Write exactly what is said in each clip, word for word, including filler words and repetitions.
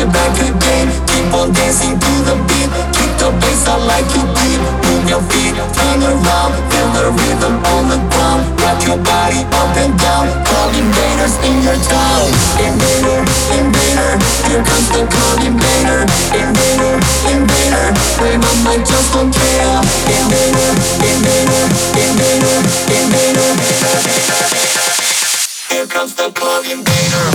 it back again. Keep on dancing to the beat. Kick the bass out like you did. Move your feet, turn around. Feel the rhythm on the ground. Rock your body up and down. Club invaders in your town. Invader, invader, here comes the club invader. Invader, invader, play my mic, just don't care. Invader, invader, invader, invader, here comes the club invader.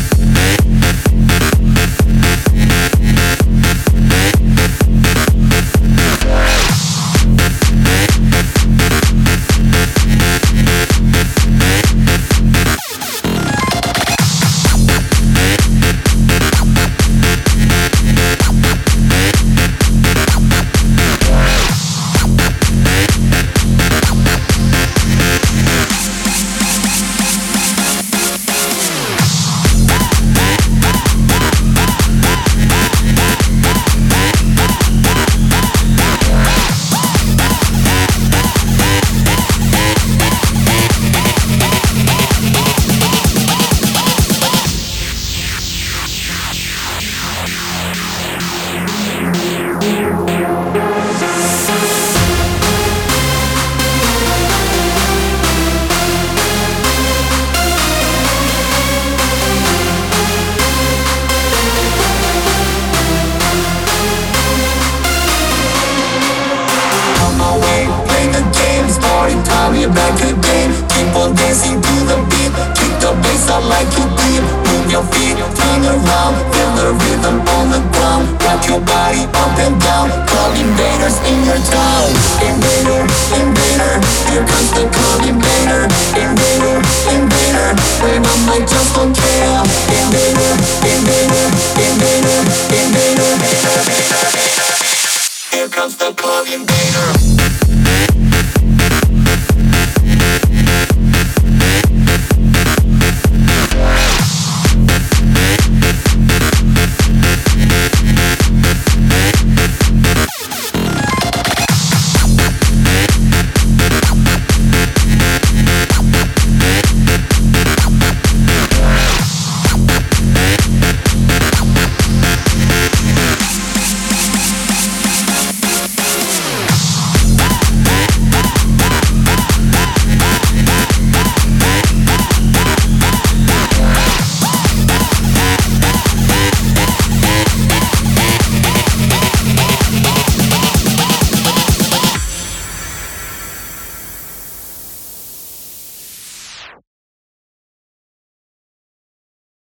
Back again, keep on dancing to the beat. Kick the bass out like you did. Move your feet, turn around. Feel the rhythm on the ground. Rock your body up and down. Club invaders in your town. Invader, invader, here comes the club invader. Invader, invader, play my mic, just don't care. Invader, invader, invader, invader, here comes the club invader.